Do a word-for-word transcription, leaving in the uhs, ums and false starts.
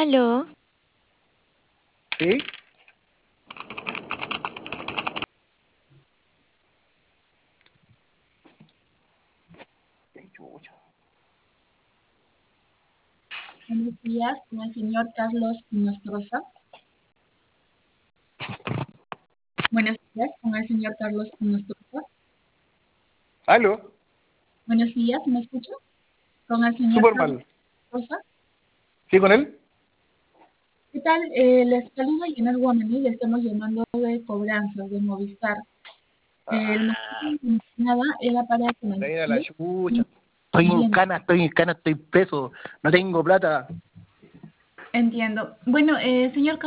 Aló, ¿Sí? Qué chucha. Buenos días, con el señor Carlos Nostroza. Buenos días, con el señor Carlos Nostroza. ¿Aló? Buenos días, ¿me escucha? Con el señor Súper Carlos mal. Nostroza. ¿Sí con él? ¿Qué tal? Eh, les saluda Yanel Guamaní, le estamos llamando de cobranzas de Movistar. Eh, el Ah, motivo de nada era para de ahí a la comentarle chucha. Estoy en bien. cana, estoy en cana, estoy preso. No tengo plata. Entiendo. Bueno, eh, señor